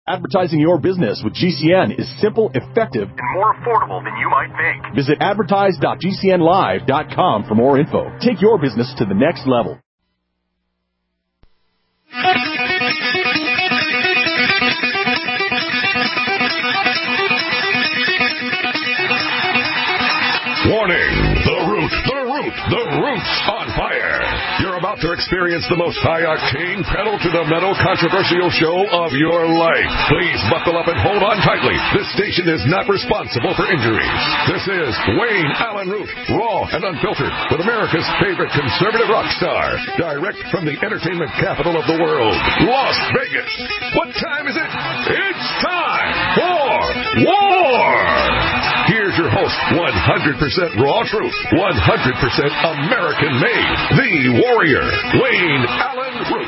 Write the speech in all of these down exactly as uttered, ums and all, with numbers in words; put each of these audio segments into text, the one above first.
Advertising your business with G C N is simple, effective, and more affordable than you might think. Visit advertise dot g c n live dot com for more info. Take your business to the next level. Warning! The Root, the Root, the Root's on fire! You're about to experience the most high-octane, pedal-to-the-metal controversial show of your life. Please buckle up and hold on tightly. This station is not responsible for injuries. This is Wayne Allen Root, raw and unfiltered, with America's favorite conservative rock star, direct from the entertainment capital of the world, Las Vegas. What time is it? It's time for war! Here's your host, one hundred percent raw truth, one hundred percent American-made, the warrior, Wayne Allen Root.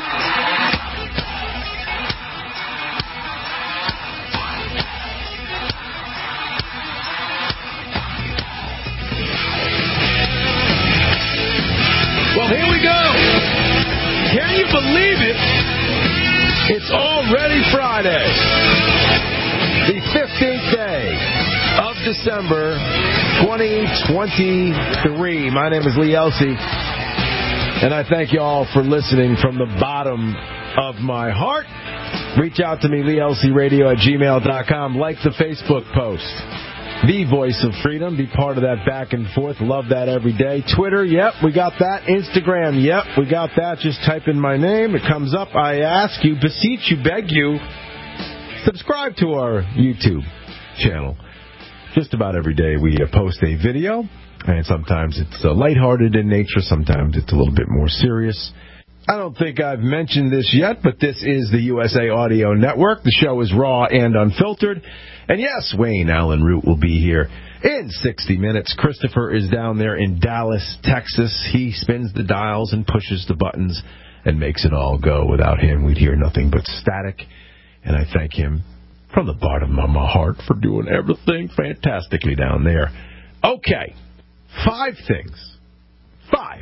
Well, here we go. Can you believe it? It's already Friday, the fifteenth day of December, twenty twenty-three. My name is Lee Elsey, and I thank you all for listening from the bottom of my heart. Reach out to me, lee elsey radio at gmail dot com. Like the Facebook post, The Voice of Freedom. Be part of that back and forth. Love that every day. Twitter, yep, we got that. Instagram, yep, we got that. Just type in my name. It comes up. I ask you, beseech you, beg you, subscribe to our YouTube channel. Just about every day we uh, post a video, and sometimes it's uh, lighthearted in nature, sometimes it's a little bit more serious. I don't think I've mentioned this yet, but this is the U S A Audio Network. The show is raw and unfiltered. And yes, Wayne Allen Root will be here in sixty minutes. Christopher is down there in Dallas, Texas. He spins the dials and pushes the buttons and makes it all go. Without him, we'd hear nothing but static. And I thank him from the bottom of my heart for doing everything fantastically down there. Okay, five things. Five.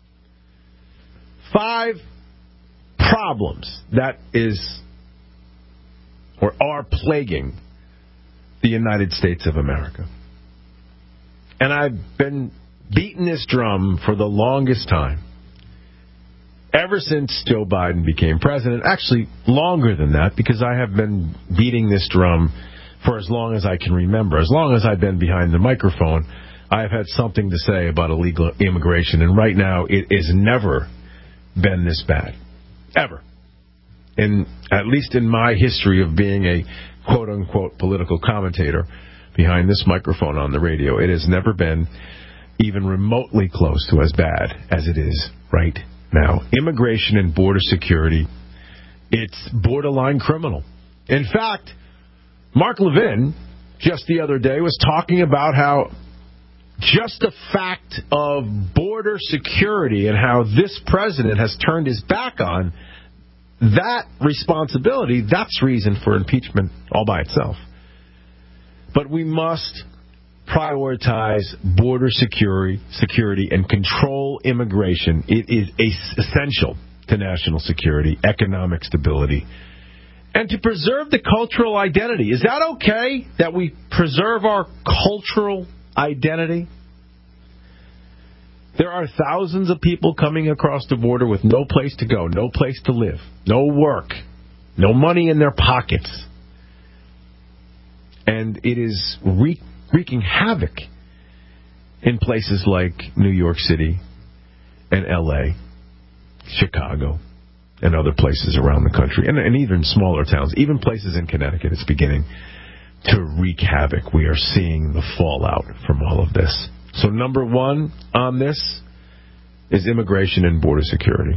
Five problems that is or are plaguing the United States of America. And I've been beating this drum for the longest time. Ever since Joe Biden became president, actually longer than that, because I have been beating this drum for as long as I can remember. As long as I've been behind the microphone, I have had something to say about illegal immigration, and right now it has never been this bad. Ever. In, at least in my history of being a quote-unquote political commentator behind this microphone on the radio, it has never been even remotely close to as bad as it is right now. Now, immigration and border security, it's borderline criminal. In fact, Mark Levin, just the other day, was talking about how just the fact of border security and how this president has turned his back on that responsibility, that's reason for impeachment all by itself. But we must prioritize border security, security and control immigration. It is essential to national security, economic stability, and to preserve the cultural identity. Is that okay that we preserve our cultural identity? There are thousands of people coming across the border with no place to go, no place to live, no work, no money in their pockets. And it is re- wreaking havoc in places like New York City and L A, Chicago, and other places around the country, and, and even smaller towns, even places in Connecticut. It's beginning to wreak havoc. We are seeing the fallout from all of this. So number one on this is immigration and border security.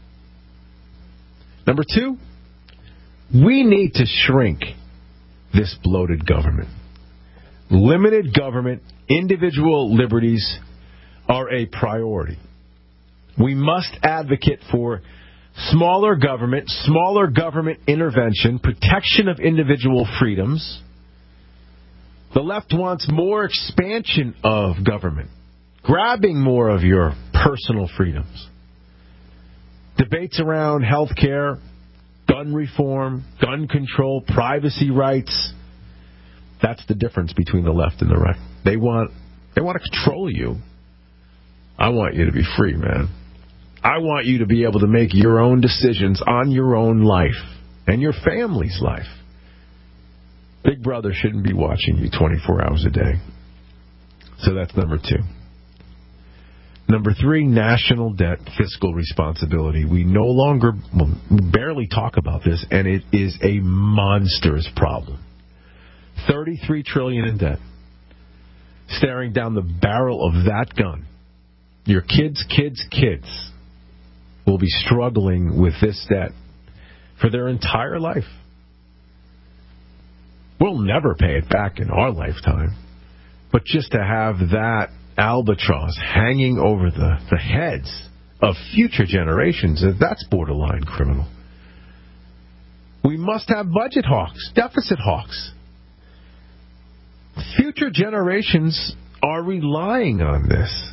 Number two, we need to shrink this bloated government. Limited government, individual liberties are a priority. We must advocate for smaller government, smaller government intervention, protection of individual freedoms. The left wants more expansion of government, grabbing more of your personal freedoms. Debates around health care gun reform, gun control, privacy rights. That's the difference between the left and the right. They want they want to control you. I want you to be free, man. I want you to be able to make your own decisions on your own life and your family's life. Big Brother shouldn't be watching you twenty-four hours a day. So that's number two. Number three, national debt, fiscal responsibility. We no longer, well, we barely talk about this, and it is a monstrous problem. thirty-three trillion dollars in debt. Staring down the barrel of that gun. Your kids, kids, kids will be struggling with this debt for their entire life. We'll never pay it back in our lifetime. But just to have that albatross hanging over the, the heads of future generations, that's borderline criminal. We must have budget hawks, deficit hawks. Future generations are relying on this.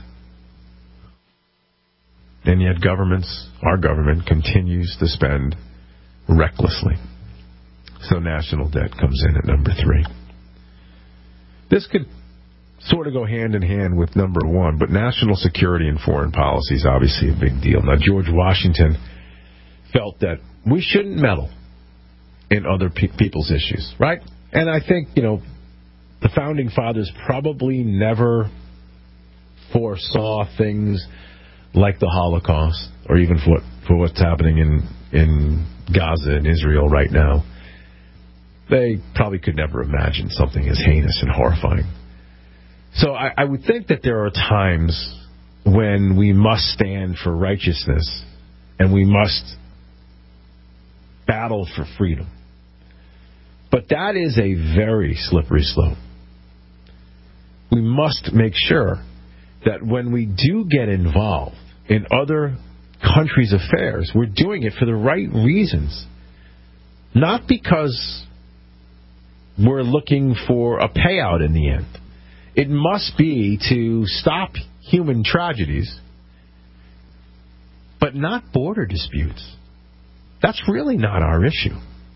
And yet governments, our government, continues to spend recklessly. So national debt comes in at number three. This could sort of go hand in hand with number one, but national security and foreign policy is obviously a big deal. Now, George Washington felt that we shouldn't meddle in other pe- people's issues, right? And I think, you know, the Founding Fathers probably never foresaw things like the Holocaust, or even for, for what's happening in, in Gaza and Israel right now. They probably could never imagine something as heinous and horrifying. So I, I would think that there are times when we must stand for righteousness and we must battle for freedom. But that is a very slippery slope. We must make sure that when we do get involved in other countries' affairs, we're doing it for the right reasons. Not because we're looking for a payout in the end. It must be to stop human tragedies, but not border disputes. That's really not our issue.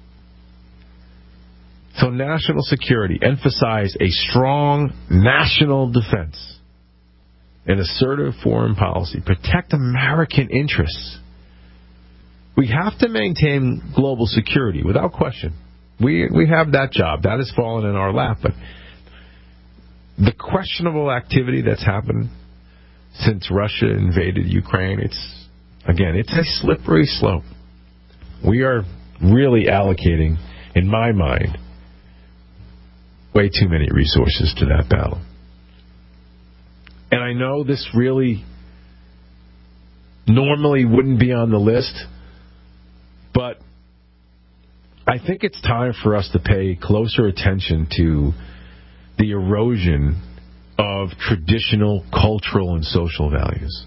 So national security, emphasize a strong national defense, an assertive foreign policy, protect American interests. We have to maintain global security, without question. We we have that job. That has fallen in our lap. But the questionable activity that's happened since Russia invaded Ukraine, it's, again, it's a slippery slope. We are really allocating, in my mind, way too many resources to that battle. And I know this really normally wouldn't be on the list, but I think it's time for us to pay closer attention to the erosion of traditional cultural and social values.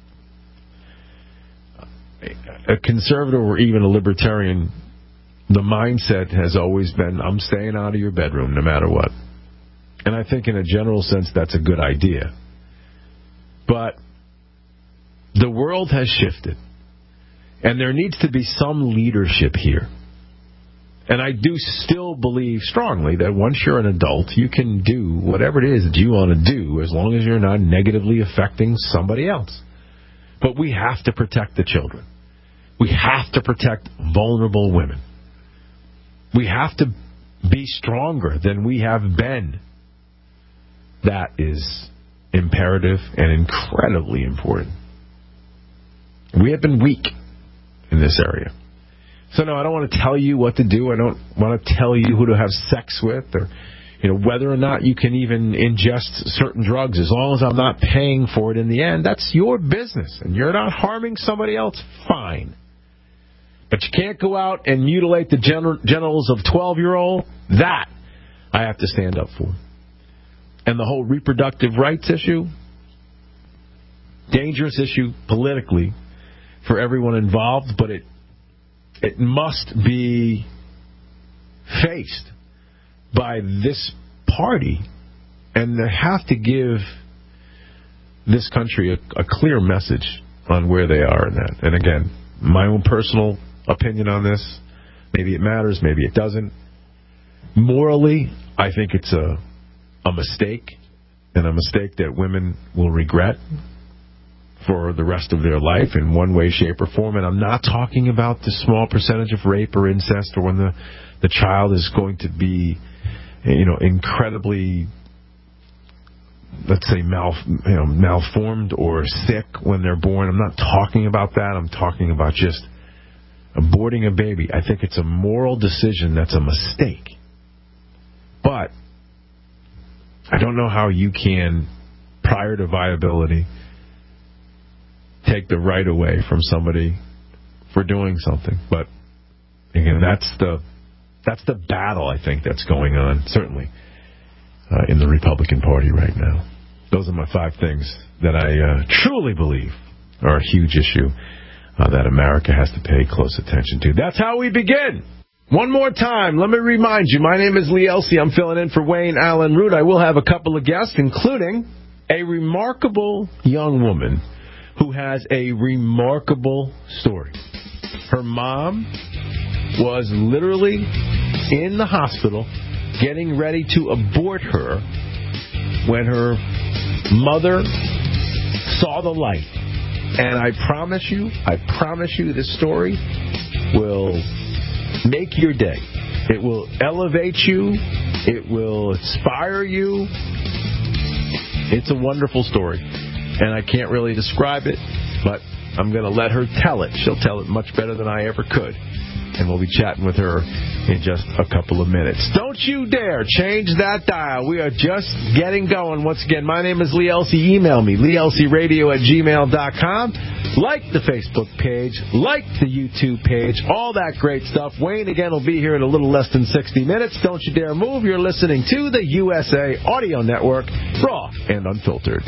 A conservative or even a libertarian, the mindset has always been, I'm staying out of your bedroom no matter what. And I think in a general sense that's a good idea. But the world has shifted. And there needs to be some leadership here. And I do still believe strongly that once you're an adult, you can do whatever it is that you want to do as long as you're not negatively affecting somebody else. But we have to protect the children. We have to protect vulnerable women. We have to be stronger than we have been. That is imperative and incredibly important. We have been weak in this area. So no, I don't want to tell you what to do. I don't want to tell you who to have sex with, or you know whether or not you can even ingest certain drugs. As long as I'm not paying for it in the end, that's your business, and you're not harming somebody else. Fine. But you can't go out and mutilate the gen- genitals of twelve-year-old. That I have to stand up for. And the whole reproductive rights issue, dangerous issue politically for everyone involved, but it it must be faced by this party, and they have to give this country a, a clear message on where they are in that. And again, my own personal opinion on this, Maybe it matters, maybe it doesn't. Morally, I think it's a a mistake, and a mistake that women will regret for the rest of their life in one way, shape, or form. And I'm not talking about the small percentage of rape or incest, or when the, the child is going to be, you know, incredibly, let's say, mal, you know, malformed or sick when they're born. I'm not talking about that. I'm talking about just aborting a baby. I think it's a moral decision that's a mistake. But I don't know how you can, prior to viability, take the right away from somebody for doing something. But again, that's the that's the battle, I think, that's going on, certainly, uh, in the Republican Party right now. Those are my five things that I uh, truly believe are a huge issue uh, that America has to pay close attention to. That's how we begin. One more time, let me remind you, my name is Lee Elsey. I'm filling in for Wayne Allen Root. I will have a couple of guests, including a remarkable young woman who has a remarkable story. Her mom was literally in the hospital getting ready to abort her when her mother saw the light. And I promise you, I promise you this story will make your day. It will elevate you. It will inspire you. It's a wonderful story. And I can't really describe it, but I'm going to let her tell it. She'll tell it much better than I ever could. And we'll be chatting with her in just a couple of minutes. Don't you dare change that dial. We are just getting going. Once again, my name is Lee Elsey. Email me, lee elsey radio at gmail dot com. Like the Facebook page. Like the YouTube page. All that great stuff. Wayne, again, will be here in a little less than sixty minutes. Don't you dare move. You're listening to the U S A Audio Network, raw and unfiltered.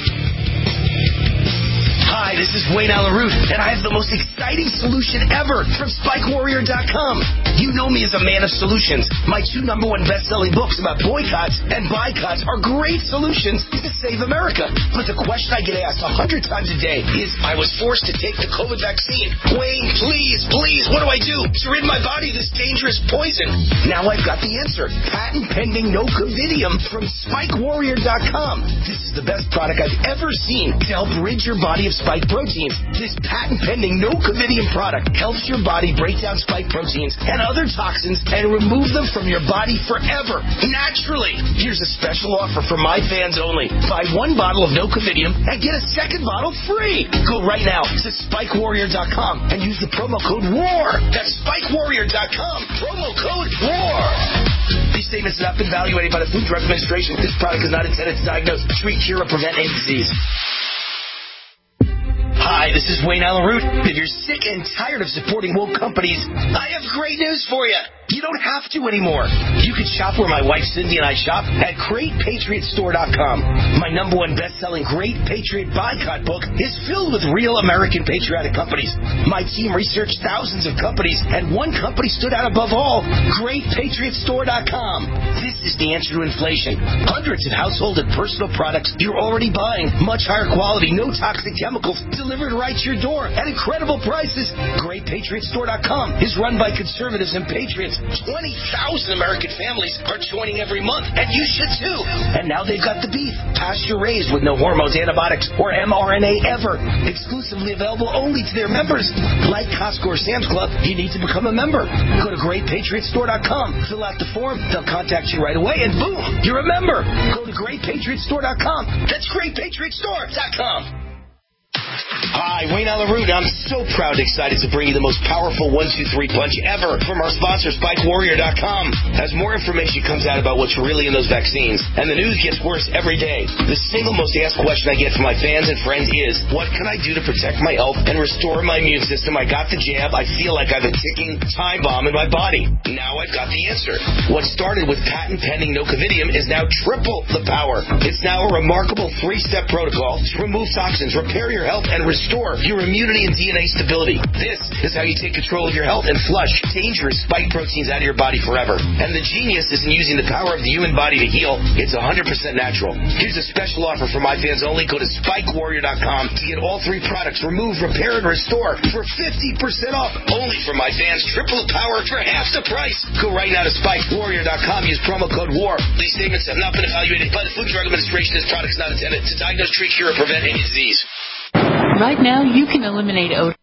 Hi, this is Wayne Allen Root, and I have the most exciting solution ever from Spike Warrior dot com. You know me as a man of solutions. My two number one best-selling books about boycotts and boycotts are great solutions to save America. But the question I get asked a hundred times a day is, I was forced to take the COVID vaccine. Wayne, please, please, what do I do to rid my body of this dangerous poison? Now I've got the answer. Patent-pending Nocovidium from Spike Warrior dot com. This is the best product I've ever seen to help rid your body of spike proteins. This patent-pending Nocovidium product helps your body break down spike proteins and other toxins and remove them from your body forever, naturally. Here's a special offer for my fans only. Buy one bottle of Nocovidium and get a second bottle free. Go right now to Spike Warrior dot com and use the promo code WAR. That's Spike Warrior dot com. Promo code WAR. These statements have not been evaluated by the Food and Drug Administration. This product is not intended to diagnose, treat, cure, or prevent any disease. Hi, this is Wayne Allen Root. If you're sick and tired of supporting woke companies, I have great news for you. You don't have to anymore. You can shop where my wife Cindy and I shop at Great Patriot Store dot com. My number one best-selling Great Patriot Boycott book is filled with real American patriotic companies. My team researched thousands of companies, and one company stood out above all, Great Patriot Store dot com. This is the answer to inflation. Hundreds of household and personal products you're already buying. Much higher quality, no toxic chemicals, delivered right to your door at incredible prices. Great Patriot Store dot com is run by conservatives and patriots. twenty thousand American families are joining every month, and you should too. And now they've got the beef, pasture-raised with no hormones, antibiotics, or M R N A ever. Exclusively available only to their members. Like Costco or Sam's Club, you need to become a member. Go to Great Patriot Store dot com, fill out the form, they'll contact you right away, and boom, you're a member. Go to Great Patriot Store dot com. That's Great Patriot Store dot com. Hi, Wayne Allen Root. I'm so proud and excited to bring you the most powerful one two three punch ever from our sponsor, Spike Warrior dot com. As more information comes out about what's really in those vaccines, and the news gets worse every day, the single most asked question I get from my fans and friends is, what can I do to protect my health and restore my immune system? I got the jab. I feel like I've a ticking time bomb in my body. Now I've got the answer. What started with patent-pending Nocovidium is now triple the power. It's now a remarkable three-step protocol to remove toxins, repair your health, and restore your immunity and D N A A stability. This is how you take control of your health and flush dangerous spike proteins out of your body forever. And the genius isn't using the power of the human body to heal. It's one hundred percent natural. Here's a special offer for my fans only. Go to spike warrior dot com to get all three products, remove, repair, and restore for fifty percent off. Only for my fans. Triple the power for half the price. Go right now to spike warrior dot com. Use promo code WAR. These statements have not been evaluated by the Food and Drug Administration. This product is not intended to diagnose, treat, cure, or prevent any disease. Right now, you can eliminate odor.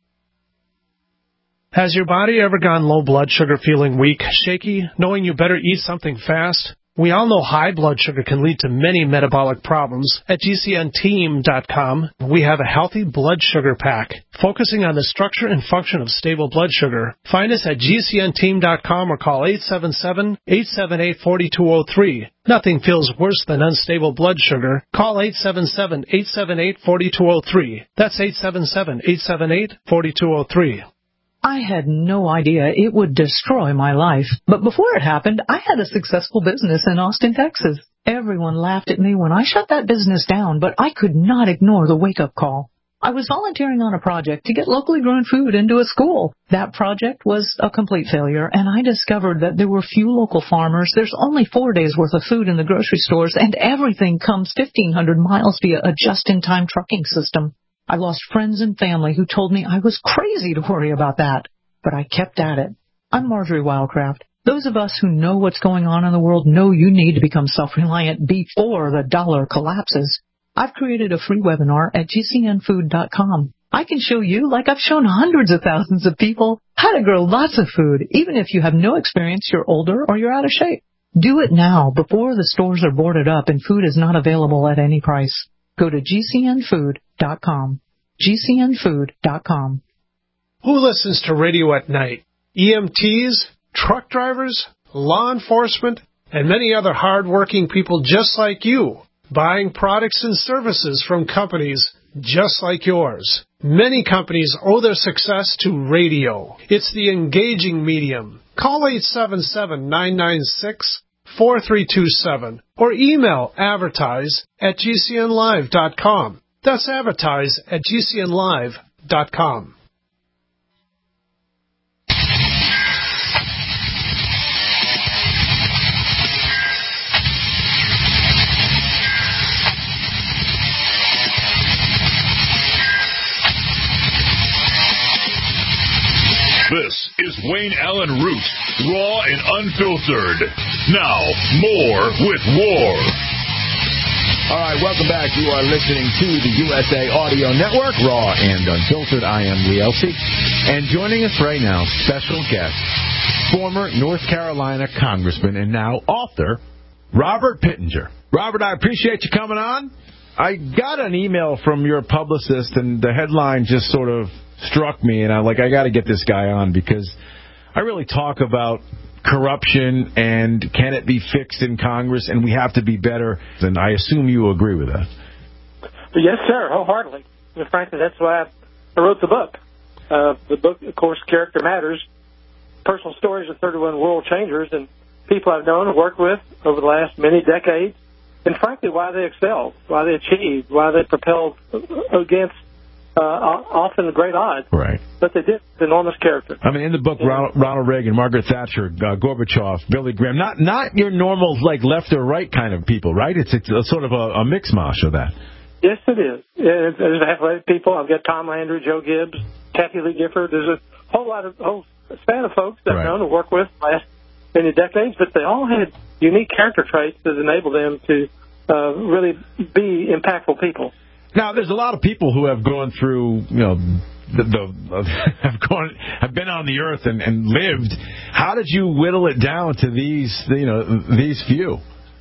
Has your body ever gone low blood sugar, feeling weak, shaky, knowing you better eat something fast? We all know high blood sugar can lead to many metabolic problems. At G C N team dot com, we have a healthy blood sugar pack, focusing on the structure and function of stable blood sugar. Find us at G C N team dot com or call eight seven seven, eight seven eight, four two zero three. Nothing feels worse than unstable blood sugar. Call eight seven seven, eight seven eight, four two zero three. That's eight seven seven, eight seven eight, four two zero three. I had no idea it would destroy my life. But before it happened, I had a successful business in Austin, Texas. Everyone laughed at me when I shut that business down, but I could not ignore the wake-up call. I was volunteering on a project to get locally grown food into a school. That project was a complete failure, and I discovered that there were few local farmers. There's only four days' worth of food in the grocery stores, and everything comes fifteen hundred miles via a just-in-time trucking system. I lost friends and family who told me I was crazy to worry about that, but I kept at it. I'm Marjorie Wildcraft. Those of us who know what's going on in the world know you need to become self-reliant before the dollar collapses. I've created a free webinar at G C N food dot com. I can show you, like I've shown hundreds of thousands of people, how to grow lots of food, even if you have no experience, you're older, or you're out of shape. Do it now before the stores are boarded up and food is not available at any price. Go to G C N food dot com. G C N food dot com. Who listens to radio at night? E M Ts, truck drivers, law enforcement, and many other hard-working people just like you, buying products and services from companies just like yours. Many companies owe their success to radio. It's the engaging medium. Call eight seven seven, nine nine six, four three two seven or email advertise at G C N live dot com. That's advertise at G C N live dot com. This is Wayne Allen Root, raw and unfiltered. Now, more with War. All right, welcome back. You are listening to the U S A Audio Network, raw and unfiltered. I am Lee Elsey. And joining us right now, special guest, former North Carolina congressman and now author, Robert Pittenger. Robert, I appreciate you coming on. I got an email from your publicist, and the headline just sort of struck me, and I'm like, I got to get this guy on because I really talk about corruption and can it be fixed in Congress, and we have to be better. And I assume you agree with that. Yes, sir, wholeheartedly. And frankly, that's why I wrote the book. Uh, the book, of course, Character Matters, personal stories of thirty-one world changers and people I've known and worked with over the last many decades, and frankly, why they excelled, why they achieved, why they propelled against Uh, often great odds, right? But they did. It's enormous character. I mean, in the book, Ronald, Ronald Reagan, Margaret Thatcher, uh, Gorbachev, Billy Graham, not not your normal like left or right kind of people, right? It's, it's a, sort of a, a mix mash of that. Yes, it is. There's athletic people. I've got Tom Landry, Joe Gibbs, Kathy Lee Gifford. There's a whole lot of whole span of folks that I've known to work with the last many decades, but they all had unique character traits that enabled them to uh, really be impactful people. Now, there's a lot of people who have gone through, you know, the, the uh, have gone, have been on the earth and, and lived. How did you whittle it down to these, you know, these few?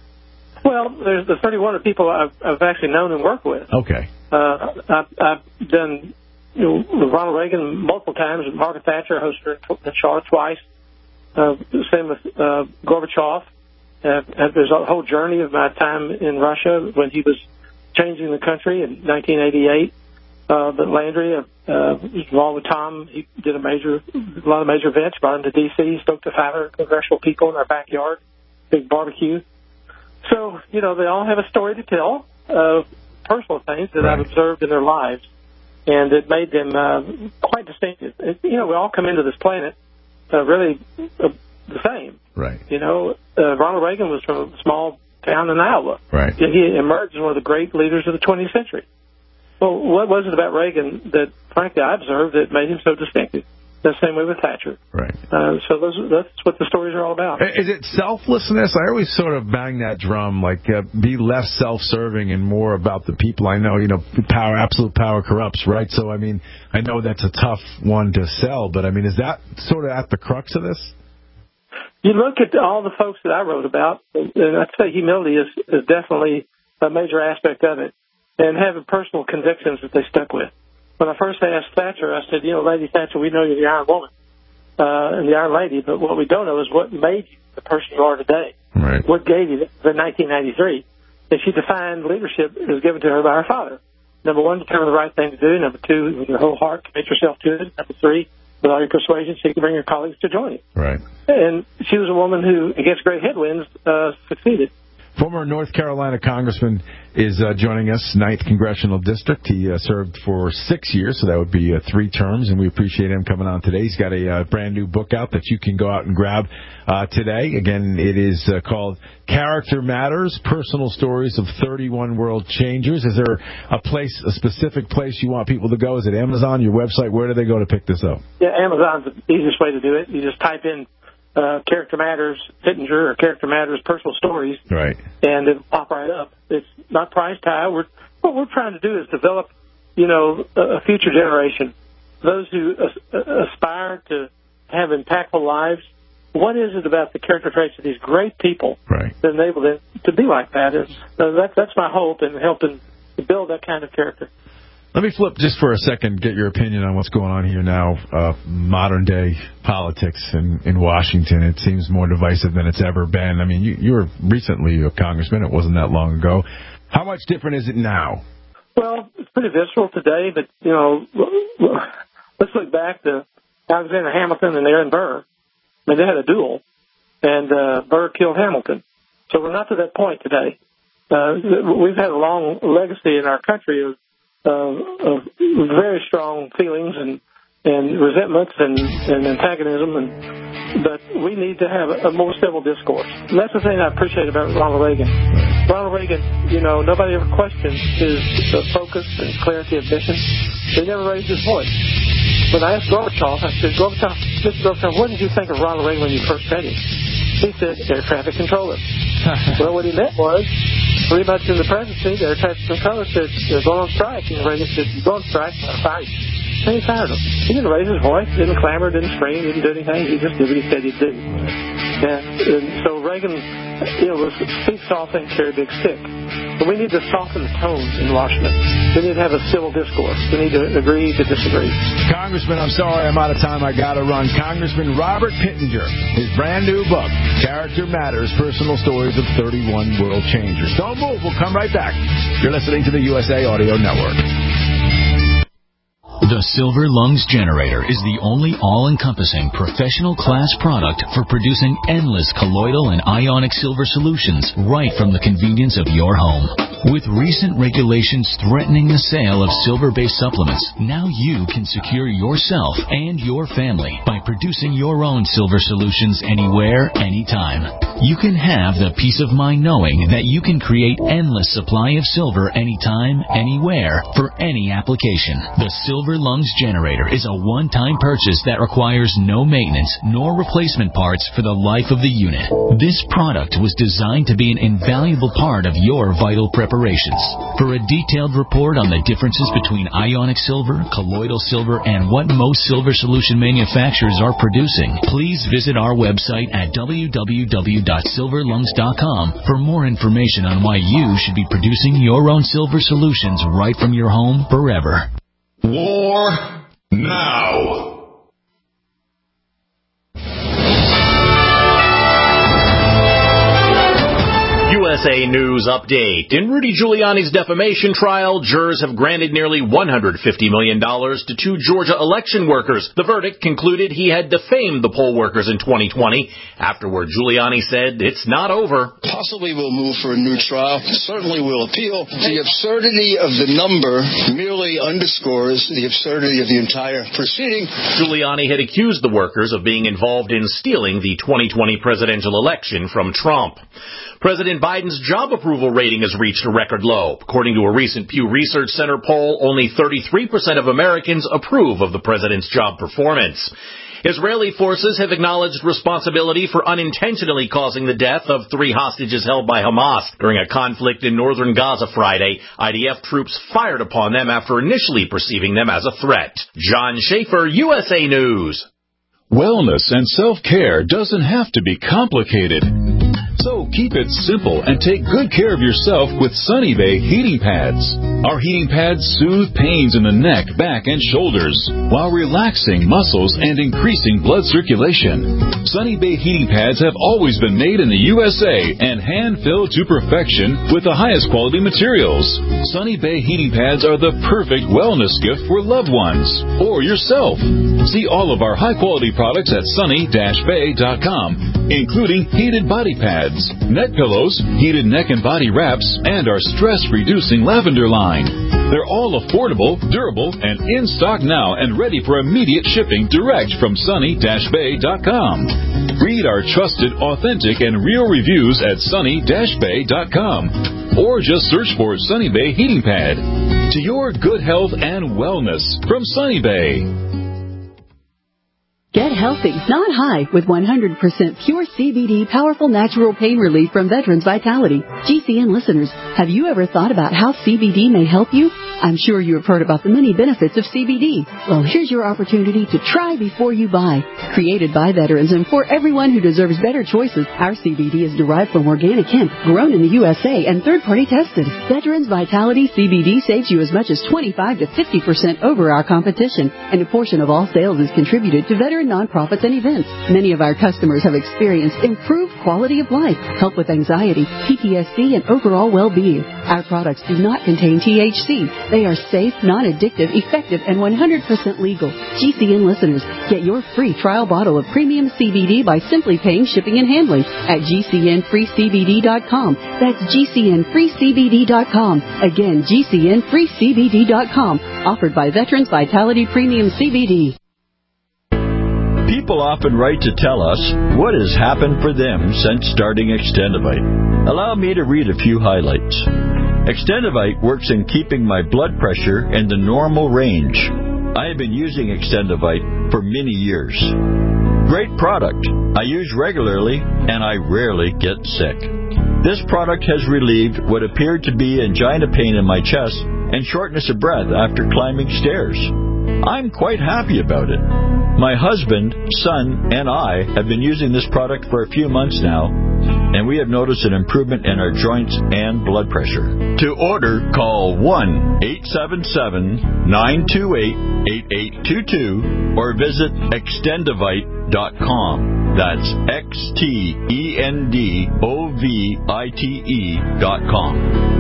Well, there's the thirty-one of people I've, I've actually known and worked with. Okay. Uh, I've, I've done you know, Ronald Reagan multiple times. Margaret Thatcher, I hosted her in Charlotte twice. Uh, same with uh, Gorbachev. Uh, there's a whole journey of my time in Russia when he was changing the country in nineteen eighty-eight. Uh, but Landry uh, uh, was involved with Tom. He did a major, a lot of major events, brought him to D C, spoke to five hundred congressional people in our backyard, big barbecue. So, you know, they all have a story to tell of personal things that right. I've observed in their lives. and it made them uh, quite distinctive. It, you know, we all come into this planet uh, really uh, the same. Right. You know, uh, Ronald Reagan was from a small town in Iowa. Right. Yet he emerged as one of the great leaders of the twentieth century. Well, what was it about Reagan that, frankly, I observed that made him so distinctive? The same way with Thatcher. Right. Uh, so those, that's what the stories are all about. Is it selflessness? I always sort of bang that drum, like uh, be less self-serving and more about the people. I know, you know, power, absolute power corrupts, right? So, I mean, I know that's a tough one to sell, but, I mean, is that sort of at the crux of this? You look at all the folks that I wrote about, and I'd say humility is, is definitely a major aspect of it, and having personal convictions that they stuck with. When I first asked Thatcher, I said, you know, Lady Thatcher, we know you're the Iron Woman uh, and the Iron Lady, but what we don't know is what made you the person you are today. Right. What gave you that in nineteen ninety-three? And she defined leadership as given to her by her father. Number one, determine the right thing to do. Number two, with your whole heart, commit yourself to it. Number three, with all your persuasion, so you can bring your colleagues to join you. Right. And she was a woman who, against great headwinds, uh, succeeded. Former North Carolina congressman is uh, joining us, ninth Congressional District. He uh, served for six years, so that would be uh, three terms, and we appreciate him coming on today. He's got a uh, brand-new book out that you can go out and grab uh, today. Again, it is uh, called Character Matters, Personal Stories of thirty-one World Changers. Is there a place, a specific place you want people to go? Is it Amazon, your website? Where do they go to pick this up? Yeah, Amazon's the easiest way to do it. You just type in Uh, Character Matters Pittenger or Character Matters Personal Stories, right? And it'll pop right up. It's not priced high. We're, what we're trying to do is develop, you know, a, a future generation, those who as, aspire to have impactful lives. What is it about the character traits of these great people right. that enable them to be like that? And uh, that that's my hope in helping to build that kind of character. Let me flip just for a second, get your opinion on what's going on here now, uh, modern-day politics in, in Washington. It seems more divisive than it's ever been. I mean, you, you were recently a congressman. It wasn't that long ago. How much different is it now? Well, it's pretty visceral today, but, you know, let's look back to Alexander Hamilton and Aaron Burr. I mean, they had a duel, and uh, Burr killed Hamilton. So we're not to that point today. Uh, we've had a long legacy in our country of Uh, of very strong feelings and, and resentments and, and antagonism, and but we need to have a, a more civil discourse. And that's the thing I appreciate about Ronald Reagan. Ronald Reagan, you know, nobody ever questioned his uh, focus and clarity of mission. He never raised his voice. When I asked Gorbachev, I said, Gorbachev, Mister Gorbachev, what did you think of Ronald Reagan when you first met him? He said, air traffic controller. Well, what he meant was, pretty much in the presidency, the air traffic controller said, they're going on strike. And Reagan said, you're going on strike, I'll fire you. And he fired him. He didn't raise his voice, didn't clamor, didn't scream, didn't do anything. He just did what he said he'd do. And, and so Reagan, you know, was speak soft and carry a big stick. But we need to soften the tone in Washington. We need to have a civil discourse. We need to agree to disagree. Congressman, I'm sorry, I'm out of time. I got to run. Congressman Robert Pittenger, his brand new book, Character Matters, Personal Stories of thirty-one World Changers. Don't move. We'll come right back. You're listening to the U S A Audio Network. The Silver Lungs Generator is the only all-encompassing professional class product for producing endless colloidal and ionic silver solutions right from the convenience of your home. With recent regulations threatening the sale of silver-based supplements, now you can secure yourself and your family by producing your own silver solutions anywhere, anytime. You can have the peace of mind knowing that you can create endless supply of silver anytime, anywhere, for any application. The Silver Lungs Generator is a one-time purchase that requires no maintenance nor replacement parts for the life of the unit. This product was designed to be an invaluable part of your vital preparations. For a detailed report on the differences between ionic silver, colloidal silver, and what most silver solution manufacturers are producing, please visit our website at w w w dot silver lungs dot com for more information on why you should be producing your own silver solutions right from your home forever. War now. U S S A News Update. In Rudy Giuliani's defamation trial, jurors have granted nearly one hundred fifty million dollars to two Georgia election workers. The verdict concluded he had defamed the poll workers in twenty twenty. Afterward, Giuliani said it's not over. Possibly we'll move for a new trial. Certainly we'll appeal. The absurdity of the number merely underscores the absurdity of the entire proceeding. Giuliani had accused the workers of being involved in stealing the twenty twenty presidential election from Trump. President Biden's job approval rating has reached a record low. According to a recent Pew Research Center poll, only thirty-three percent of Americans approve of the president's job performance. Israeli forces have acknowledged responsibility for unintentionally causing the death of three hostages held by Hamas during a conflict in northern Gaza Friday. I D F troops fired upon them after initially perceiving them as a threat. John Schaefer, U S A News. Wellness and self-care doesn't have to be complicated. So keep it simple and take good care of yourself with Sunny Bay heating pads. Our heating pads soothe pains in the neck, back, and shoulders while relaxing muscles and increasing blood circulation. Sunny Bay heating pads have always been made in the U S A and hand-filled to perfection with the highest quality materials. Sunny Bay heating pads are the perfect wellness gift for loved ones or yourself. See all of our high-quality products at sunny dash bay dot com, including heated body pads, neck pillows, heated neck and body wraps, and our stress-reducing lavender line. They're all affordable, durable, and in stock now and ready for immediate shipping direct from sunny dash bay dot com. Read our trusted, authentic, and real reviews at sunny dash bay dot com or just search for Sunny Bay Heating Pad. To your good health and wellness from Sunny Bay. Get healthy, not high, with one hundred percent pure C B D powerful natural pain relief from Veterans Vitality. G C N listeners, have you ever thought about how C B D may help you? I'm sure you have heard about the many benefits of C B D. Well, here's your opportunity to try before you buy. Created by veterans and for everyone who deserves better choices, our C B D is derived from organic hemp, grown in the U S A and third-party tested. Veterans Vitality C B D saves you as much as twenty-five to fifty percent over our competition, and a portion of all sales is contributed to veteran nonprofits and events. Many of our customers have experienced improved quality of life, help with anxiety, P T S D, and overall well-being. Our products do not contain T H C. They are safe, non-addictive, effective, and one hundred percent legal. G C N listeners, get your free trial bottle of premium C B D by simply paying shipping and handling at G C N free C B D dot com. That's G C N free C B D dot com. Again, G C N free C B D dot com. Offered by Veterans Vitality Premium C B D. People often write to tell us what has happened for them since starting Extendivite. Allow me to read a few highlights. Extendivite works in keeping my blood pressure in the normal range. I have been using Extendivite for many years. Great product. I use regularly and I rarely get sick. This product has relieved what appeared to be angina pain in my chest and shortness of breath after climbing stairs. I'm quite happy about it. My husband, son, and I have been using this product for a few months now, and we have noticed an improvement in our joints and blood pressure. To order, call one eight seven seven, nine two eight, eight eight two two or visit extendivite dot com. That's X T E N D O V I T E dot com.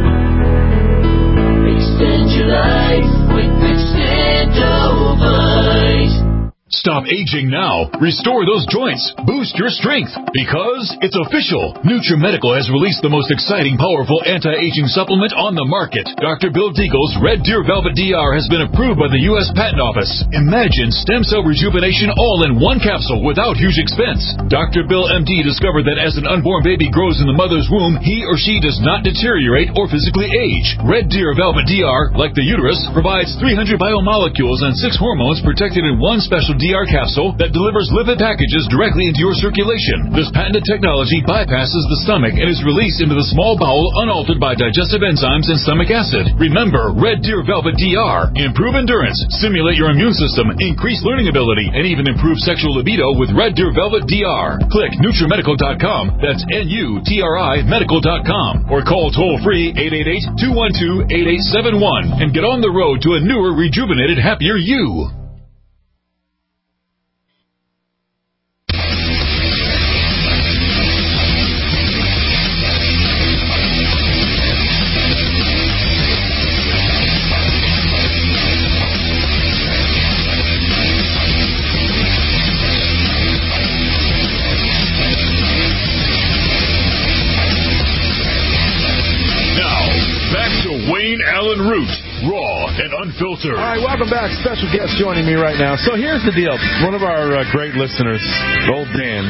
Extend your life with Extendivite. Stop aging now. Restore those joints. Boost your strength. Because it's official. NutriMedical has released the most exciting, powerful anti-aging supplement on the market. Doctor Bill Deagle's Red Deer Velvet D R has been approved by the U S Patent Office. Imagine stem cell rejuvenation all in one capsule without huge expense. Doctor Bill M D discovered that as an unborn baby grows in the mother's womb, he or she does not deteriorate or physically age. Red Deer Velvet D R, like the uterus, provides three hundred biomolecules and six hormones protected in one special D R capsule that delivers lipid packages directly into your circulation. This patented technology bypasses the stomach and is released into the small bowel unaltered by digestive enzymes and stomach acid. Remember, Red Deer Velvet D R. Improve endurance, stimulate your immune system, increase learning ability, and even improve sexual libido with Red Deer Velvet D R. Click NutriMedical dot com. That's N U T R I Medical dot com. Or call toll-free eight eight eight, two one two, eight eight seven one and get on the road to a newer, rejuvenated, happier you. Wayne Allen Root, raw and unfiltered. All right, welcome back. Special guest joining me right now. So here's the deal. One of our uh, great listeners, old Dan,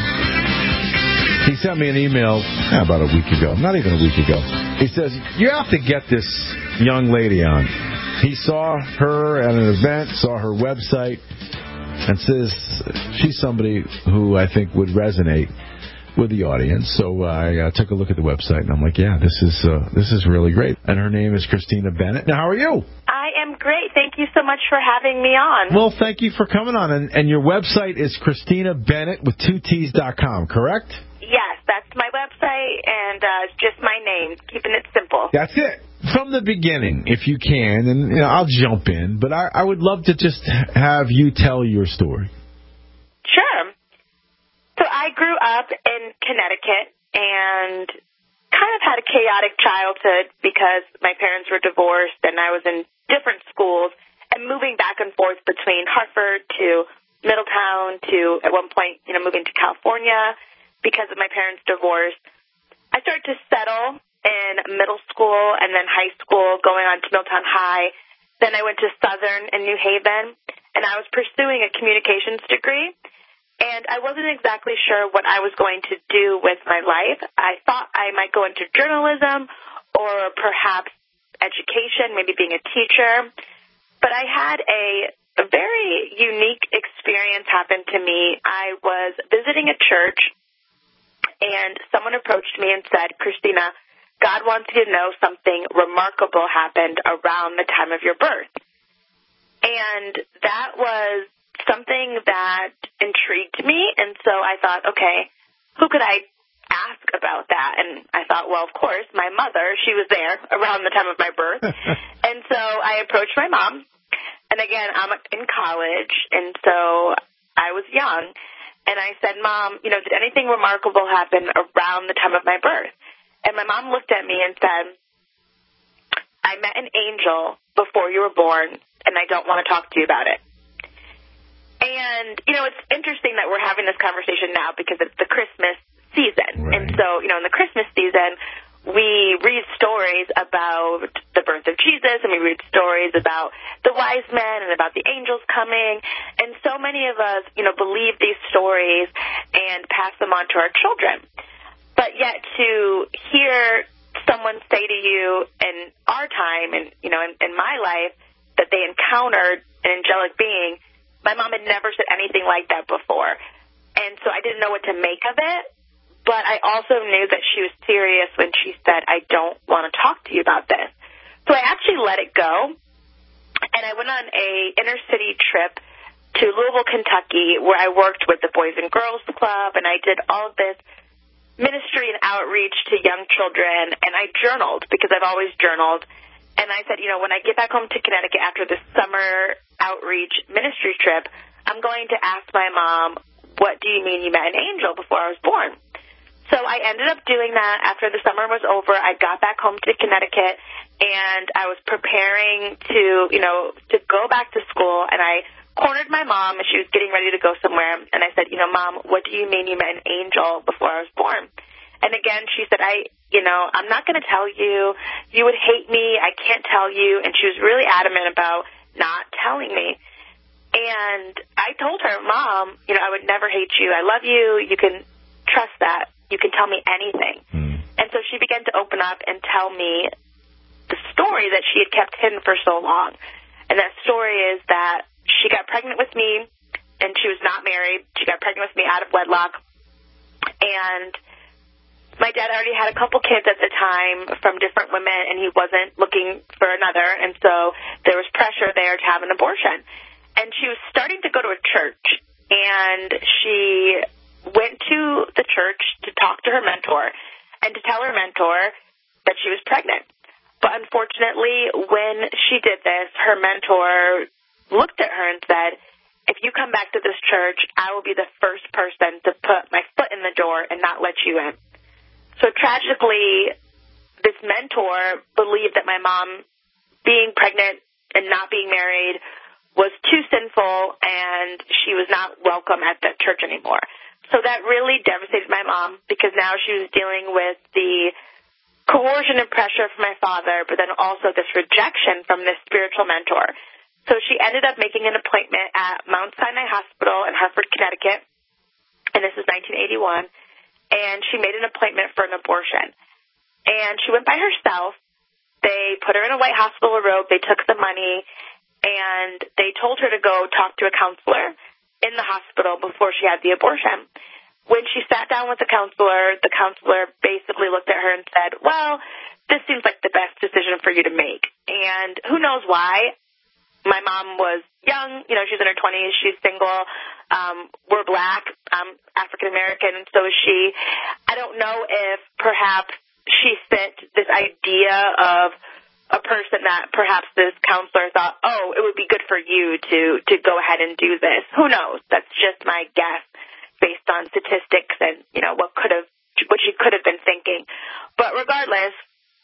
he sent me an email about a week ago, not even a week ago. He says, you have to get this young lady on. He saw her at an event, saw her website, and says she's somebody who I think would resonate with the audience. So I uh, took a look at the website, and I'm like, yeah, this is uh, this is really great. And her name is Christina Bennett. Now, how are you? I am great. Thank you so much for having me on. Well, thank you for coming on. And, and your website is Christina Bennett with two T's dot com, correct? Yes, that's my website, and uh, it's just my name, keeping it simple. That's it. From the beginning, if you can, and you know, I'll jump in, but I, I would love to just have you tell your story. Sure. So I grew up in Connecticut and kind of had a chaotic childhood because my parents were divorced and I was in different schools and moving back and forth between Hartford to Middletown to, at one point, you know, moving to California because of my parents' divorce. I started to settle in middle school and then high school, going on to Middletown High. Then I went to Southern in New Haven, and I was pursuing a communications degree. And I wasn't exactly sure what I was going to do with my life. I thought I might go into journalism or perhaps education, maybe being a teacher. But I had a, a very unique experience happen to me. I was visiting a church, and someone approached me and said, Christina, God wants you to know something remarkable happened around the time of your birth. And that was something that intrigued me, and so I thought, okay, who could I ask about that? And I thought, well, of course, my mother, she was there around the time of my birth. And so I approached my mom, and again, I'm in college, and so I was young, and I said, Mom, you know, did anything remarkable happen around the time of my birth? And my mom looked at me and said, I met an angel before you were born, and I don't want to talk to you about it. And, you know, it's interesting that we're having this conversation now because it's the Christmas season. Right. And so, you know, in the Christmas season, we read stories about the birth of Jesus, and we read stories about the wise men and about the angels coming. And so many of us, you know, believe these stories and pass them on to our children. But yet to hear someone say to you in our time and, you know, in, in my life that they encountered an angelic being, my mom had never said anything like that before. And so I didn't know what to make of it, but I also knew that she was serious when she said, I don't want to talk to you about this. So I actually let it go, and I went on a inner city trip to Louisville, Kentucky, where I worked with the Boys and Girls Club, and I did all of this ministry and outreach to young children, and I journaled because I've always journaled. And I said, you know, when I get back home to Connecticut after this summer outreach ministry trip, I'm going to ask my mom, what do you mean you met an angel before I was born? So I ended up doing that after the summer was over. I got back home to Connecticut, and I was preparing to, you know, to go back to school, and I cornered my mom as she was getting ready to go somewhere, and I said, you know, Mom, what do you mean you met an angel before I was born? And again, she said, I, you know, I'm not going to tell you. You would hate me. I can't tell you. And she was really adamant about not telling me. And I told her, Mom, you know, I would never hate you. I love you. You can trust that. You can tell me anything. Mm. And so she began to open up and tell me the story that she had kept hidden for so long. And that story is that she got pregnant with me, and she was not married. She got pregnant with me out of wedlock. And my dad already had a couple kids at the time from different women, and he wasn't looking for another, and so there was pressure there to have an abortion. And she was starting to go to a church, and she went to the church to talk to her mentor and to tell her mentor that she was pregnant. But unfortunately, when she did this, her mentor looked at her and said, if you come back to this church, I will be the first person to put my foot in the door and not let you in. So tragically, this mentor believed that my mom being pregnant and not being married was too sinful, and she was not welcome at that church anymore. So that really devastated my mom because now she was dealing with the coercion and pressure from my father, but then also this rejection from this spiritual mentor. So she ended up making an appointment at Mount Sinai Hospital in Hartford, Connecticut, and this is nineteen eighty-one, and she made an appointment for an abortion. And she went by herself. They put her in a white hospital robe. They took the money, and they told her to go talk to a counselor in the hospital before she had the abortion. When she sat down with the counselor, the counselor basically looked at her and said, well, this seems like the best decision for you to make. And who knows why? My mom was young. You know, she's in her twenties. She's single. Um, we're black. I'm African-American, and so is she. I don't know if perhaps she sent this idea of a person that perhaps this counselor thought, oh, it would be good for you to, to go ahead and do this. Who knows? That's just my guess based on statistics and, you know, what could have, what she could have been thinking. But regardless,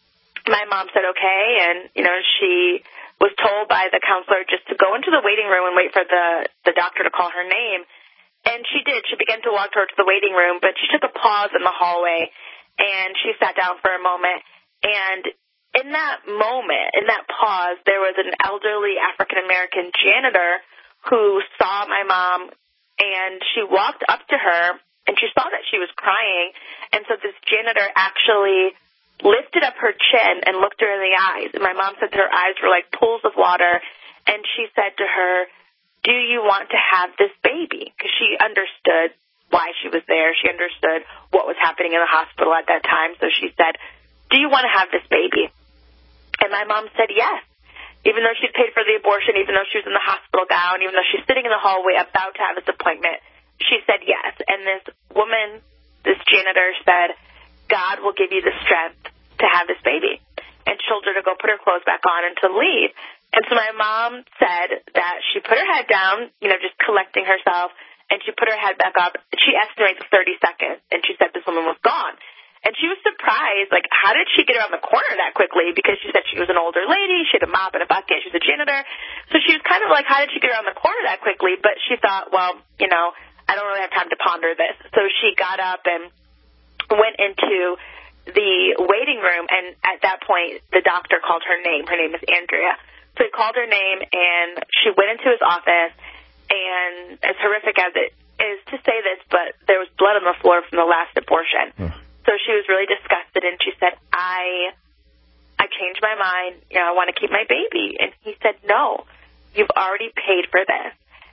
my mom said okay, and, you know, she was told by the counselor just to go into the waiting room and wait for the, the doctor to call her name. And she did. She began to walk towards the waiting room, but she took a pause in the hallway, and she sat down for a moment. And in that moment, in that pause, there was an elderly African-American janitor who saw my mom, and she walked up to her, and she saw that she was crying. And so this janitor actually lifted up her chin and looked her in the eyes. And my mom said her eyes were like pools of water. And she said to her, do you want to have this baby? Because she understood why she was there. She understood what was happening in the hospital at that time. So she said, do you want to have this baby? And my mom said yes. Even though she'd paid for the abortion, even though she was in the hospital gown, even though she's sitting in the hallway about to have this appointment, she said yes. And this woman, this janitor said, God will give you the strength to have this baby, and she told her to go put her clothes back on and to leave. And so my mom said that she put her head down, you know, just collecting herself, and she put her head back up. She estimates thirty seconds, and she said this woman was gone. And she was surprised, like, how did she get around the corner that quickly? Because she said she was an older lady, she had a mop and a bucket, she was a janitor. So she was kind of like, how did she get around the corner that quickly? But she thought, well, you know, I don't really have time to ponder this. So she got up and went into the waiting room, and at that point, the doctor called her name. Her name is Andrea. So he called her name, and she went into his office, and as horrific as it is to say this, but there was blood on the floor from the last abortion. Mm. So she was really disgusted, and she said, I I changed my mind. You know, I want to keep my baby. And he said, no, you've already paid for this.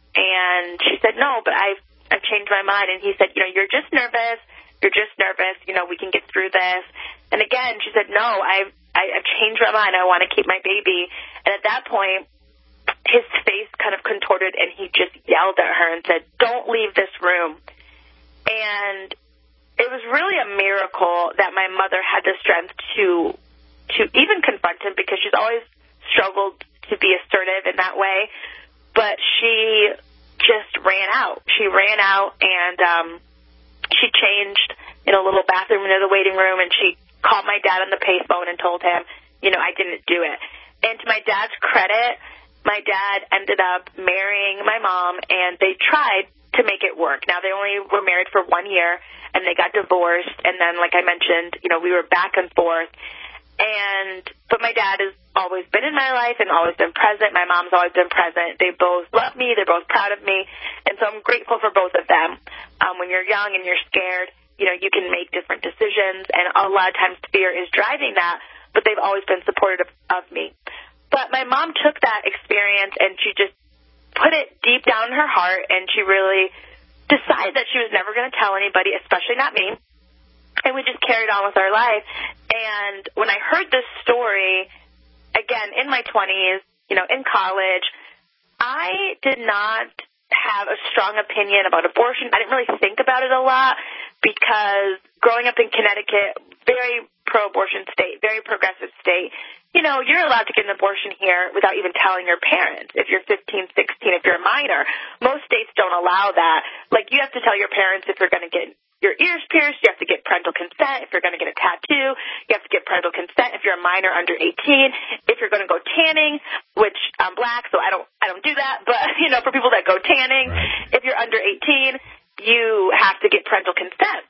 And she said, no, but I've, I've changed my mind. And he said, you know, you're just nervous. You're just nervous. You know, we can get through this. And again, she said, no, I've, I, I've changed my mind. I want to keep my baby. And at that point, his face kind of contorted, and he just yelled at her and said, don't leave this room. And it was really a miracle that my mother had the strength to to even confront him, because she's always struggled to be assertive in that way. But she just ran out. She ran out, and um, she changed in a little bathroom near the waiting room, and she called my dad on the payphone and told him, you know, I didn't do it. And to my dad's credit, my dad ended up marrying my mom, and they tried to make it work. Now, they only were married for one year, and they got divorced. And then, like I mentioned, you know, we were back and forth. And but my dad has always been in my life and always been present. My mom's always been present. They both love me. They're both proud of me. And so I'm grateful for both of them. Um, when you're young and you're scared, you know, you can make different decisions. And a lot of times fear is driving that, but they've always been supportive of me. But my mom took that experience and she just put it deep down in her heart, and she really decided that she was never going to tell anybody, especially not me. And we just carried on with our life. And when I heard this story, again, in my twenties, you know, in college, I did not have a strong opinion about abortion. I didn't really think about it a lot, because growing up in Connecticut, very pro-abortion state, very progressive state, you know, you're allowed to get an abortion here without even telling your parents. If you're fifteen, sixteen, if you're a minor, most states don't allow that. Like, you have to tell your parents if you're going to get your ears pierced. You have to get parental consent. If you're going to get a tattoo, you have to get parental consent. If you're a minor under eighteen, if you're going to go tanning, which I'm black, so I don't, I don't do that. But, you know, for people that go tanning, right. If you're under eighteen, you have to get parental consent.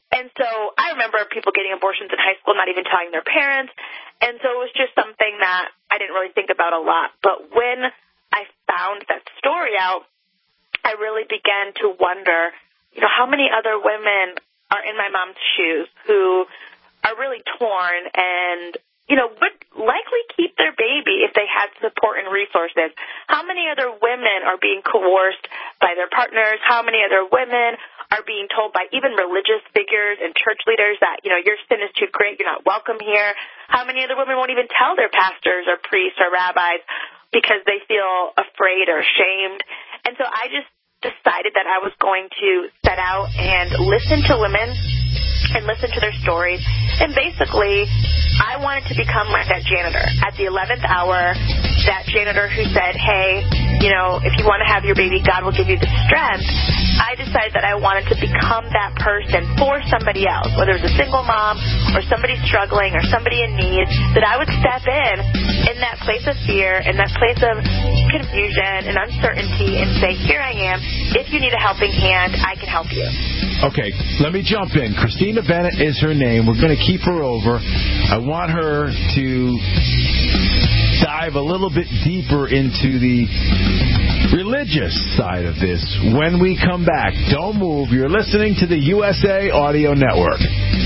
And so I remember people getting abortions in high school, not even telling their parents. And so it was just something that I didn't really think about a lot. But when I found that story out, I really began to wonder, you know, how many other women are in my mom's shoes who are really torn and, you know, would likely keep their baby if they had support and resources. How many other women are being coerced by their partners? How many other women are being told by even religious figures and church leaders that, you know, your sin is too great, you're not welcome here? How many other women won't even tell their pastors or priests or rabbis because they feel afraid or ashamed? And so I just decided that I was going to set out and listen to women and listen to their stories. And basically, I wanted to become like that janitor. At the eleventh hour, that janitor who said, hey, you know, if you want to have your baby, God will give you the strength. I decided that I wanted to become that person for somebody else, whether it was a single mom or somebody struggling or somebody in need, that I would step in in that place of fear, in that place of confusion and uncertainty and say, here I am. If you need a helping hand, I can help you. Okay, let me jump in. Christina Bennett is her name. We're going to keep her over. I want her to dive a little bit deeper into the religious side of this when we come back. Don't move. You're listening to the U S A Audio Network.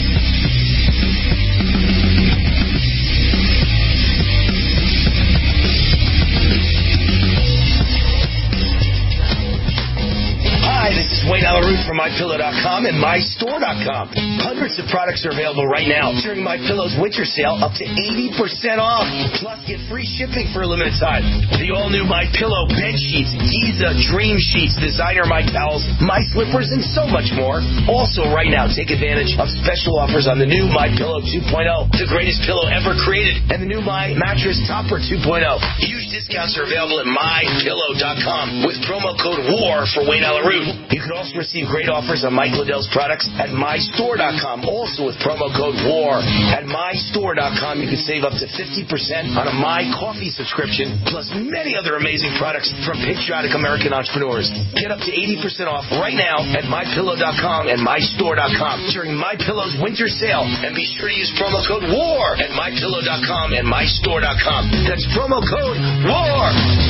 Hi, this is Wayne Alaroot from My Pillow dot com and My Store dot com. Hundreds of products are available right now during My Pillow's winter sale, up to eighty percent off. Plus, get free shipping for a limited time. The all-new My Pillow bed sheets, Giza Dream Sheets, designer My Towels, My Slippers, and so much more. Also, right now, take advantage of special offers on the new My Pillow two point oh, the greatest pillow ever created, and the new My Mattress Topper two point oh. Huge discounts are available at My Pillow dot com with promo code WAR for Wayne Alaroot. You can also receive great offers on Mike Liddell's products at My Store dot com, also with promo code WAR. At My Store dot com, you can save up to fifty percent on a My Coffee subscription, plus many other amazing products from patriotic American entrepreneurs. Get up to eighty percent off right now at My Pillow dot com and My Store dot com during My Pillow's winter sale. And be sure to use promo code WAR at My Pillow dot com and My Store dot com. That's promo code WAR.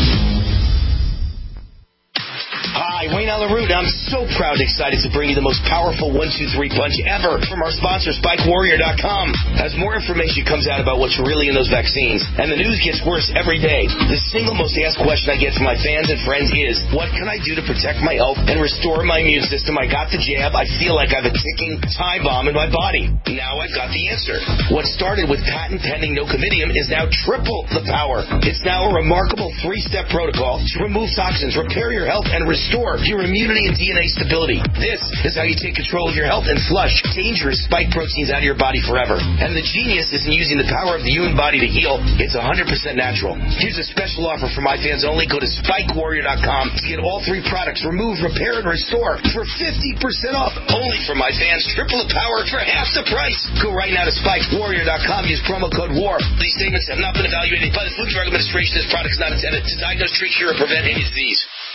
Hi, Wayne Alaroot. I'm so proud and excited to bring you the most powerful one two three punch ever from our sponsor, Spike Warrior dot com. As more information comes out about what's really in those vaccines, and the news gets worse every day, the single most asked question I get from my fans and friends is, what can I do to protect my health and restore my immune system? I got the jab. I feel like I have a ticking time bomb in my body. Now I've got the answer. What started with patent-pending nocomidium is now triple the power. It's now a remarkable three-step protocol to remove toxins, repair your health, and restore your immunity and D N A stability. This is how you take control of your health and flush dangerous spike proteins out of your body forever. And the genius isn't using the power of the human body to heal. It's one hundred percent natural. Here's a special offer for my fans only. Go to Spike Warrior dot com to get all three products, remove, repair, and restore for fifty percent off. Only for my fans. Triple the power for half the price. Go right now to Spike Warrior dot com. Use promo code WAR. These statements have not been evaluated by the Food and Drug Administration. This product is not intended to diagnose, treat, cure, or prevent any disease.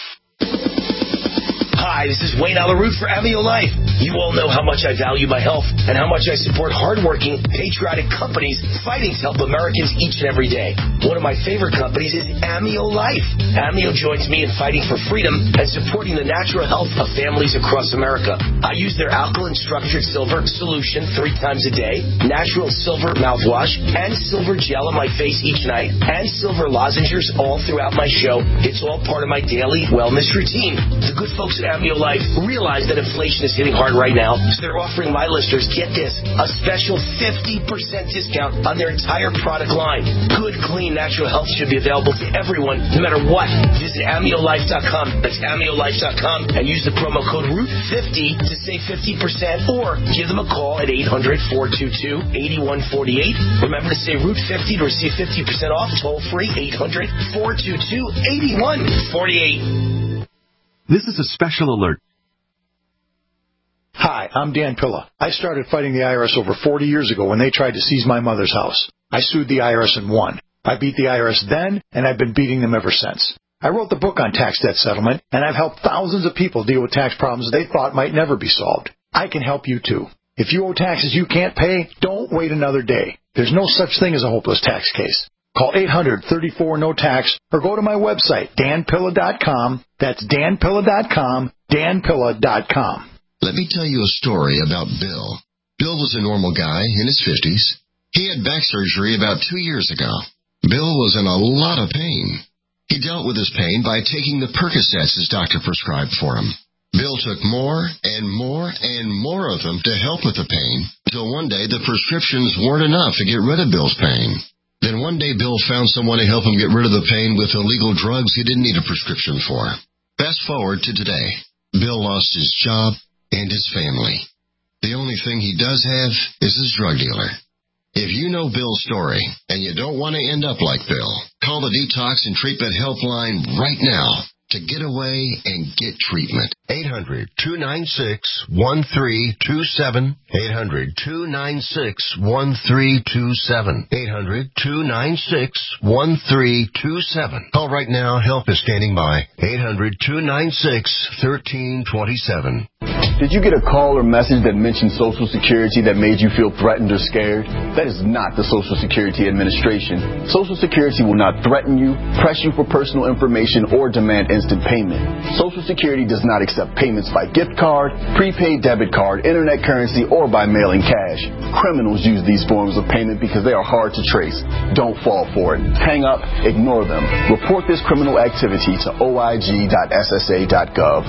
Hi, this is Wayne Alaroot for Amio Life. You all know how much I value my health and how much I support hardworking, patriotic companies fighting to help Americans each and every day. One of my favorite companies is Amio Life. Amio joins me in fighting for freedom and supporting the natural health of families across America. I use their alkaline structured silver solution three times a day, natural silver mouthwash, and silver gel on my face each night, and silver lozenges all throughout my show. It's all part of my daily wellness routine. The good folks at Amio Life realize that inflation is hitting hard right now, so they're offering my listeners, get this, a special fifty percent discount on their entire product line. Good, clean, natural health should be available to everyone, no matter what. Visit Amio Life dot com. That's Amio Life dot com and use the promo code Root fifty to save fifty percent, or give them a call at eight hundred, four two two, eight one four eight. Remember to say Root fifty to receive fifty percent off. Toll free, eight hundred, four two two, eight one four eight. This is a special alert. Hi, I'm Dan Pilla. I started fighting the I R S over forty years ago when they tried to seize my mother's house. I sued the I R S and won. I beat the I R S then, and I've been beating them ever since. I wrote the book on tax debt settlement, and I've helped thousands of people deal with tax problems they thought might never be solved. I can help you too. If you owe taxes you can't pay, don't wait another day. There's no such thing as a hopeless tax case. Call eight hundred, thirty-four, no tax or go to my website, dan pilla dot com. That's dan pilla dot com, dan pilla dot com. Let me tell you a story about Bill. Bill was a normal guy in his fifties. He had back surgery about two years ago. Bill was in a lot of pain. He dealt with his pain by taking the Percocets his doctor prescribed for him. Bill took more and more and more of them to help with the pain, until one day the prescriptions weren't enough to get rid of Bill's pain. Then one day Bill found someone to help him get rid of the pain with illegal drugs he didn't need a prescription for. Fast forward to today. Bill lost his job and his family. The only thing he does have is his drug dealer. If you know Bill's story and you don't want to end up like Bill, call the Detox and Treatment Helpline right now to get away and get treatment. eight hundred, two nine six, one three two seven. eight hundred, two nine six, one three two seven. eight hundred, two nine six, one three two seven. Call right now. Help is standing by. eight hundred, two nine six, one three two seven. Did you get a call or message that mentioned Social Security that made you feel threatened or scared? That is not the Social Security Administration. Social Security will not threaten you, press you for personal information, or demand instant payment. Social Security does not accept payments by gift card, prepaid debit card, internet currency, or by mailing cash. Criminals use these forms of payment because they are hard to trace. Don't fall for it. Hang up, ignore them. Report this criminal activity to O I G dot S S A dot gov.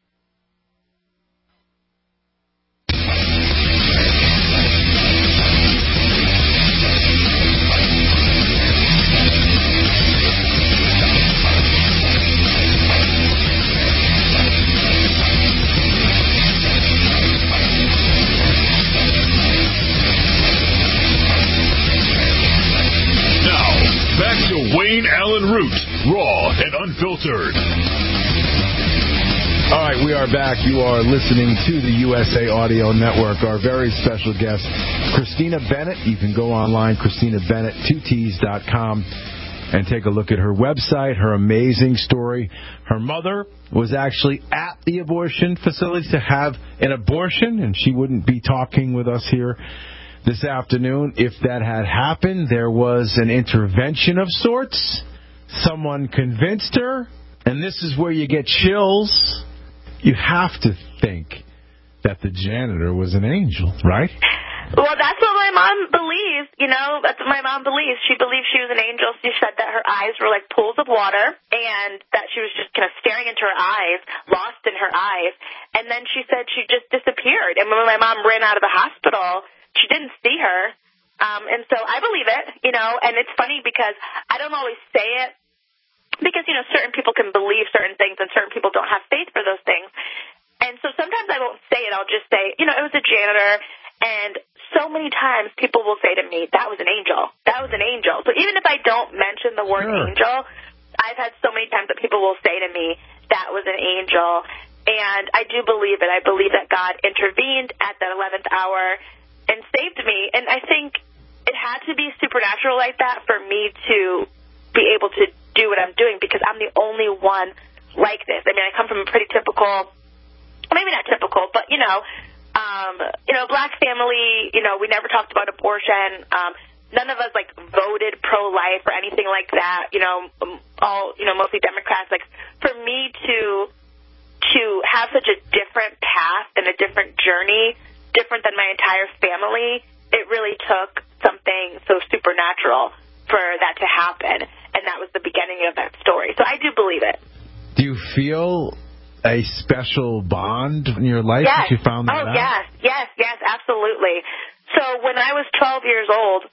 Wayne Allen Root, raw and unfiltered. All right, we are back. You are listening to the U S A Audio Network. Our very special guest, Christina Bennett. You can go online, christina bennett two t's dot com, and take a look at her website, her amazing story. Her mother was actually at the abortion facility to have an abortion, and she wouldn't be talking with us here this afternoon. If that had happened, there was an intervention of sorts. Someone convinced her, and this is where you get chills. You have to think that the janitor was an angel, right? Well, that's what my mom believes, you know, that's what my mom believes. She believes she was an angel. She said that her eyes were like pools of water and that she was just kind of staring into her eyes, lost in her eyes. And then she said she just disappeared. And when my mom ran out of the hospital, she didn't see her. Um, and so I believe it, you know, and it's funny because I don't always say it because, you know, certain people can believe certain things and certain people don't have faith for those things. And so sometimes I won't say it. I'll just say, you know, it was a janitor. And so many times people will say to me, that was an angel. That was an angel. So even if I don't mention the word sure. angel, I've had so many times that people will say to me, that was an angel. And I do believe it. I believe that God intervened at that eleventh hour and saved me. And I think it had to be supernatural like that for me to be able to do what I'm doing because I'm the only one like this. I mean, I come from a pretty typical, maybe not typical, but, you know, um, you know, black family, you know, we never talked about abortion. Um, none of us, like, voted pro-life or anything like that, you know, all, you know, mostly Democrats. Like, for me to to have such a different path and a different journey, different than my entire family, it really took something so supernatural for that to happen, and that was the beginning of that story. So I do believe it. Do you feel a special bond in your life yes. that you found that oh, out? Oh, yes, yes, yes, absolutely. So when I was twelve years old,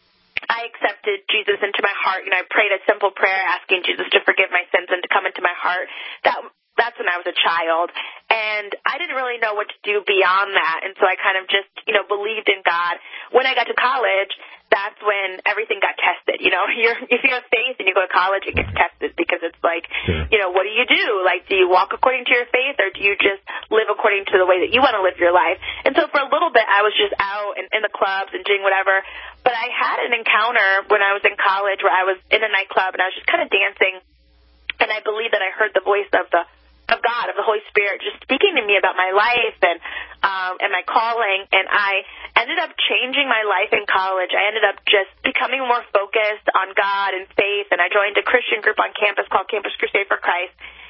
I accepted Jesus into my heart, and I prayed a simple prayer asking Jesus to forgive my sins and to come into my heart. That That's when I was a child, and I didn't really know what to do beyond that, and so I kind of just, you know, believed in God. When I got to college, that's when everything got tested. You know, You're, if you have faith and you go to college, it gets tested because it's like, sure. you know, what do you do? Like, do you walk according to your faith, or do you just live according to the way that you want to live your life? And so for a little bit, I was just out in, in the clubs and doing whatever, but I had an encounter when I was in college where I was in a nightclub, and I was just kind of dancing, and I believe that I heard the voice of the of God, of the Holy Spirit, just speaking to me about my life and um, and my calling. And I ended up changing my life in college. I ended up just becoming more focused on God and faith, and I joined a Christian group on campus called Campus Crusade for Christ.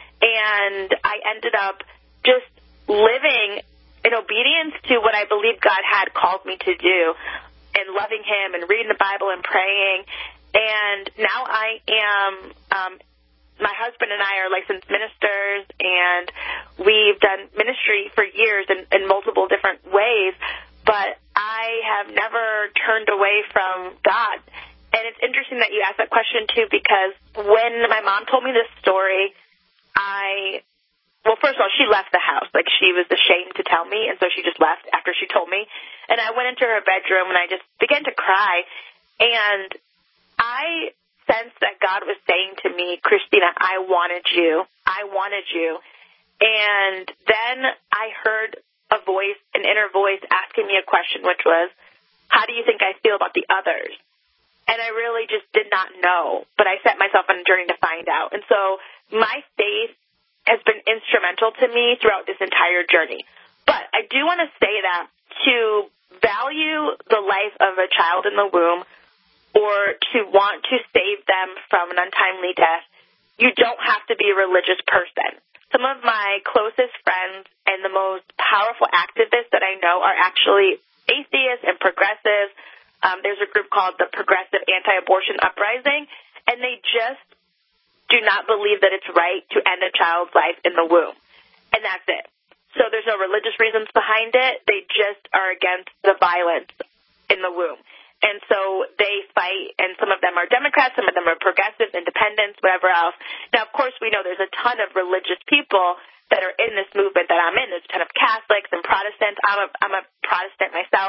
And I ended up just living in obedience to what I believe God had called me to do, and loving Him and reading the Bible and praying. And now I am, um, my husband and I are licensed ministers, and we've done ministry for years in, in multiple different ways, but I have never turned away from God. And it's interesting that you asked that question, too, because when my mom told me this story, I, well, first of all, she left the house. Like, she was ashamed to tell me, and so she just left after she told me. And I went into her bedroom, and I just began to cry. And I sensed that God was saying to me, Christina, I wanted you. I wanted you. And then I heard a voice, an inner voice, asking me a question, which was, how do you think I feel about the others? And I really just did not know, but I set myself on a journey to find out. And so my faith has been instrumental to me throughout this entire journey. But I do want to say that to value the life of a child in the womb, or to want to save them from an untimely death, you don't have to be a religious person. Some of my closest friends and the most powerful activists that I know are actually atheists and progressives. Um, there's a group called the Progressive Anti-Abortion Uprising, and they just do not believe that it's right to end a child's life in the womb. And that's it. So there's no religious reasons behind it. They just are against the violence in the womb. And so they fight, and some of them are Democrats, some of them are progressives, independents, whatever else. Now, of course, we know there's a ton of religious people that are in this movement that I'm in. There's a ton of Catholics and Protestants. I'm a, I'm a Protestant myself.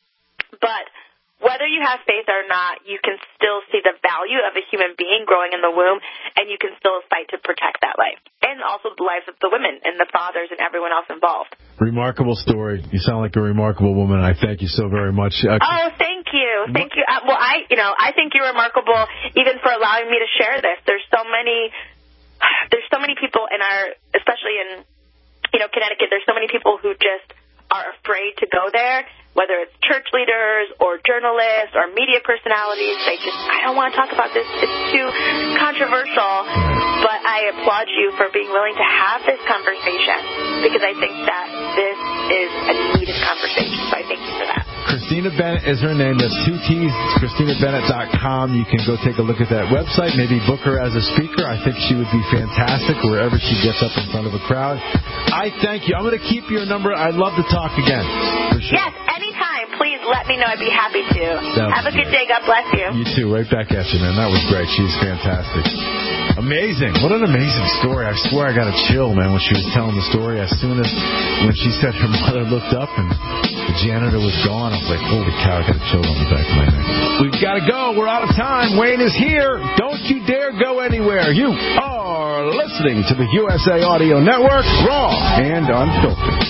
But whether you have faith or not, you can still see the value of a human being growing in the womb, and you can still fight to protect that life, and also the lives of the women and the fathers and everyone else involved. Remarkable story. You sound like a remarkable woman. I thank you so very much. Uh, oh, thank you. Thank you. Uh, well, I, you know, I think you're remarkable even for allowing me to share this. There's so many, there's so many people in our, especially in, you know, Connecticut, there's so many people who just are afraid to go there, whether it's church leaders or journalists or media personalities. They just, I don't want to talk about this. It's too controversial. But I applaud you for being willing to have this conversation, because I think that this is a needed conversation. So I thank you for that. Christina Bennett is her name. That's two T's. Christina Bennett dot com. You can go take a look at that website. Maybe book her as a speaker. I think she would be fantastic wherever she gets up in front of a crowd. I thank you. I'm going to keep your number. I'd love to talk again. For sure. Yes, anytime. Please let me know. I'd be happy to. Sounds Have a good day. God bless you. You too. Right back at you, man. That was great. She's fantastic. Amazing. What an amazing story. I swear I got a chill, man, when she was telling the story. As soon as when she said her mother looked up and the janitor was gone, I was like, holy cow, I got a chill on the back of my neck. We've got to go. We're out of time. Wayne is here. Don't you dare go anywhere. You are listening to the U S A Audio Network, raw and unfiltered.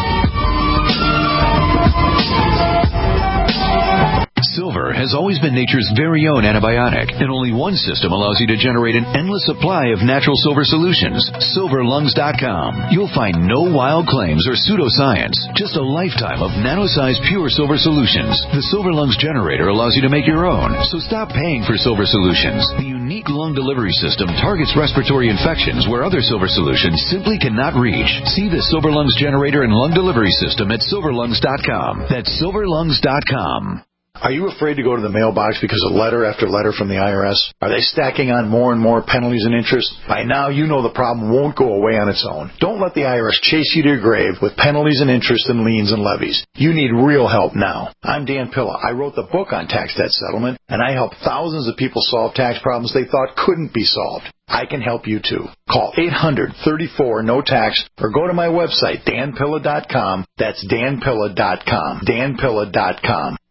Silver has always been nature's very own antibiotic, and only one system allows you to generate an endless supply of natural silver solutions. silver lungs dot com. You'll find no wild claims or pseudoscience, just a lifetime of nano-sized pure silver solutions. The Silver Lungs generator allows you to make your own, so stop paying for silver solutions. The unique lung delivery system targets respiratory infections where other silver solutions simply cannot reach. See the Silver Lungs generator and lung delivery system at silver lungs dot com. That's silver lungs dot com. Are you afraid to go to the mailbox because of letter after letter from the I R S? Are they stacking on more and more penalties and interest? By now, you know the problem won't go away on its own. Don't let the I R S chase you to your grave with penalties and interest and liens and levies. You need real help now. I'm Dan Pilla. I wrote the book on tax debt settlement, and I helped thousands of people solve tax problems they thought couldn't be solved. I can help you too. Call eight hundred, thirty-four, no tax or go to my website, dan pilla dot com. That's dan pilla dot com. dan pilla dot com.